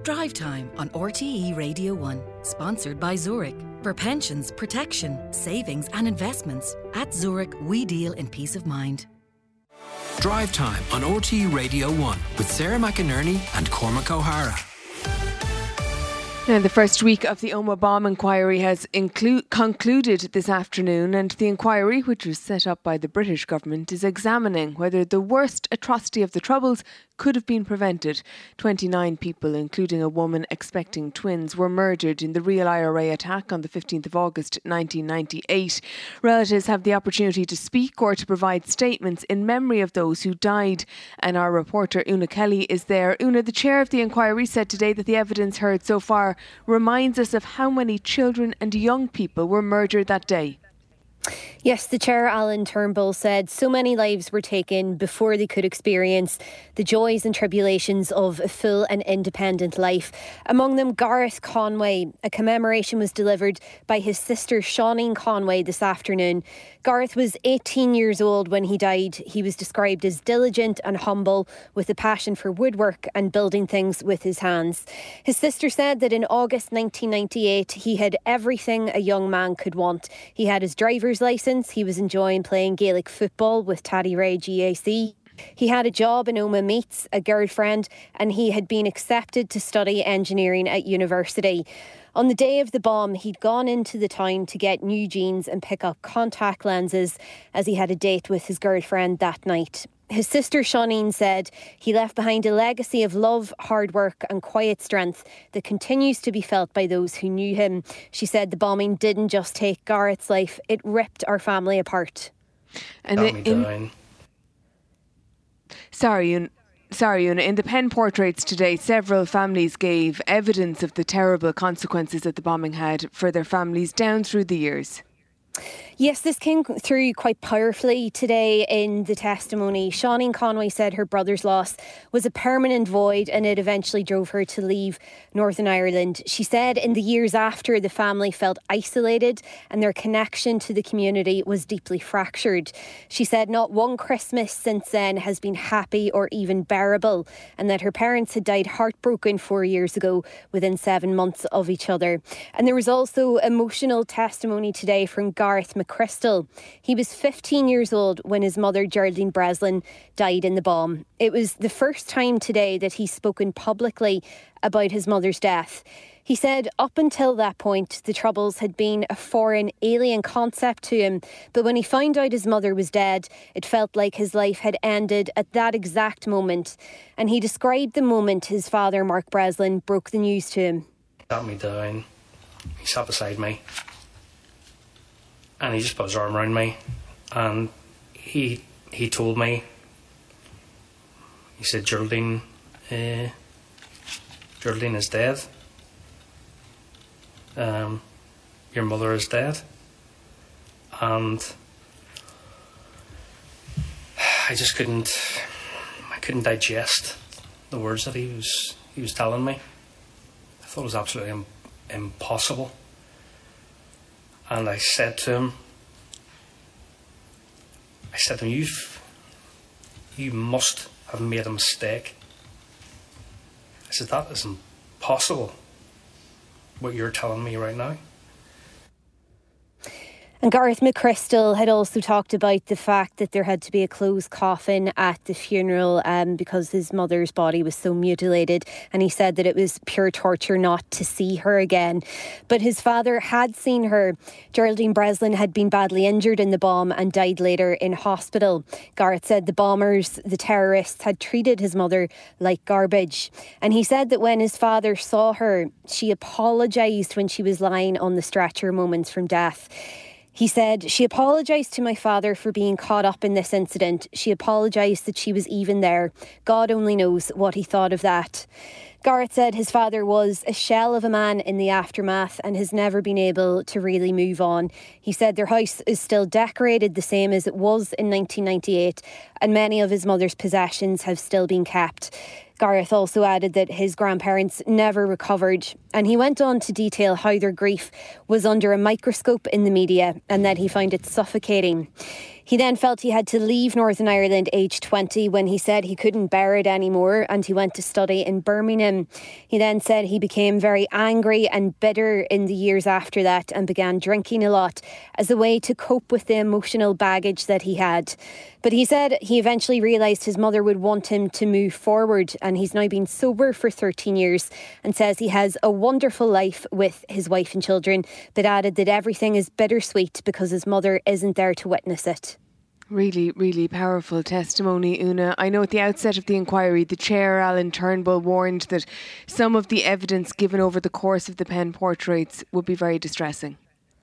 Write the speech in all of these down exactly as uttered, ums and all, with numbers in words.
Drive Time on R T E Radio one, sponsored by Zurich. For pensions, protection, savings and investments, at Zurich we deal in peace of mind. Drive Time on R T E Radio one with Sarah McInerney and Cormac O'Hara. Now, the first week of the Omagh bomb inquiry has inclu- concluded this afternoon, and the inquiry, which was set up by the British government, is examining whether the worst atrocity of the Troubles could have been prevented. twenty-nine people, including a woman expecting twins, were murdered in the real I R A attack on the fifteenth of August nineteen ninety-eight. Relatives have the opportunity to speak or to provide statements in memory of those who died, and our reporter Una Kelly is there. Una, the chair of the inquiry, said today that the evidence heard so far reminds us of how many children and young people were murdered that day. Yes, the chair, Alan Turnbull, said so many lives were taken before they could experience the joys and tribulations of a full and independent life. Among them, Gareth Conway. A commemoration was delivered by his sister, Seaneen Conway, this afternoon. Gareth was eighteen years old when he died. He was described as diligent and humble, with a passion for woodwork and building things with his hands. His sister said that in August nineteen ninety-eight, he had everything a young man could want. He had his driver's licence. He was enjoying playing Gaelic football with Taddyray G A C. He had a job in Omagh Meats, a girlfriend, and he had been accepted to study engineering at university. On the day of the bomb, he'd gone into the town to get new jeans and pick up contact lenses, as he had a date with his girlfriend that night. His sister Seaneen said he left behind a legacy of love, hard work and quiet strength that continues to be felt by those who knew him. She said the bombing didn't just take Gareth's life, it ripped our family apart. And the, in, sorry, Una, sorry, Una. In the pen portraits today, several families gave evidence of the terrible consequences that the bombing had for their families down through the years. Yes, this came through quite powerfully today in the testimony. Seaneen Conway said her brother's loss was a permanent void and it eventually drove her to leave Northern Ireland. She said in the years after, the family felt isolated and their connection to the community was deeply fractured. She said not one Christmas since then has been happy or even bearable, and that her parents had died heartbroken four years ago within seven months of each other. And there was also emotional testimony today from Gareth McChrystal. He was fifteen years old when his mother, Geraldine Breslin, died in the bomb. It was the first time today that he's spoken publicly about his mother's death. He said up until that point, the Troubles had been a foreign, alien concept to him. But when he found out his mother was dead, it felt like his life had ended at that exact moment. And he described the moment his father, Mark Breslin, broke the news to him. He sat me down. He sat beside me. And he just put his arm around me, and he he told me, he said, Geraldine, uh, Geraldine is dead. Um, your mother is dead. And I just couldn't, I couldn't digest the words that he was he was telling me. I thought it was absolutely im- impossible. And I said to him, I said to him, You've, you must have made a mistake. I said, that is impossible, what you're telling me right now. And Gareth McChrystal had also talked about the fact that there had to be a closed coffin at the funeral um, because his mother's body was so mutilated. And he said that it was pure torture not to see her again. But his father had seen her. Geraldine Breslin had been badly injured in the bomb and died later in hospital. Gareth said the bombers, the terrorists, had treated his mother like garbage. And he said that when his father saw her, she apologised when she was lying on the stretcher moments from death. He said, she apologised to my father for being caught up in this incident. She apologised that she was even there. God only knows what he thought of that. Gareth said his father was a shell of a man in the aftermath and has never been able to really move on. He said their house is still decorated the same as it was in nineteen ninety-eight, and many of his mother's possessions have still been kept. Gareth also added that his grandparents never recovered, and he went on to detail how their grief was under a microscope in the media and that he found it suffocating. He then felt he had to leave Northern Ireland aged twenty when he said he couldn't bear it anymore, and he went to study in Birmingham. He then said he became very angry and bitter in the years after that and began drinking a lot as a way to cope with the emotional baggage that he had. But he said he eventually realised his mother would want him to move forward, and he's now been sober for thirteen years and says he has a wonderful life with his wife and children, but added that everything is bittersweet because his mother isn't there to witness it. Really, really powerful testimony, Una. I know at the outset of the inquiry, the chair, Alan Turnbull, warned that some of the evidence given over the course of the pen portraits would be very distressing.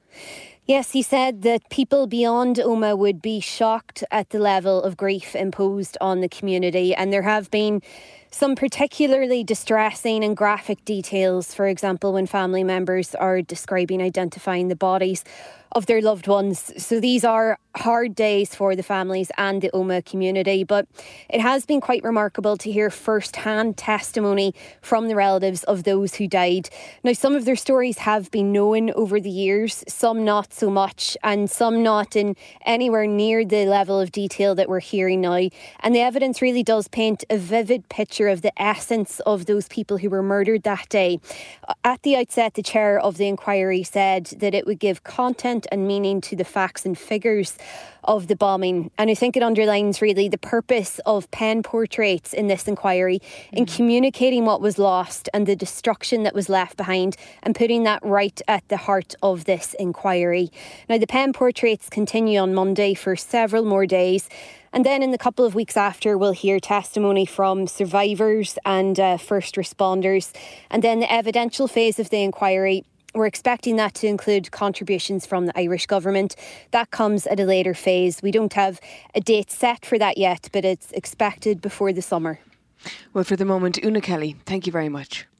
Yes, he said that people beyond Omagh would be shocked at the level of grief imposed on the community, and there have been some particularly distressing and graphic details, for example, when family members are describing identifying the bodies of their loved ones. So these are hard days for the families and the Omagh community, but it has been quite remarkable to hear first-hand testimony from the relatives of those who died. Now, some of their stories have been known over the years, some not so much, and some not in anywhere near the level of detail that we're hearing now. And the evidence really does paint a vivid picture of the essence of those people who were murdered that day. At the outset, the chair of the inquiry said that it would give content and meaning to the facts and figures of the bombing. And I think it underlines really the purpose of pen portraits in this inquiry, mm-hmm. in communicating what was lost and the destruction that was left behind, and putting that right at the heart of this inquiry. Now, the pen portraits continue on Monday for several more days. And then in the couple of weeks after, we'll hear testimony from survivors and uh, first responders. And then the evidential phase of the inquiry, we're expecting that to include contributions from the Irish government. That comes at a later phase. We don't have a date set for that yet, but it's expected before the summer. Well, for the moment, Una Kelly, thank you very much.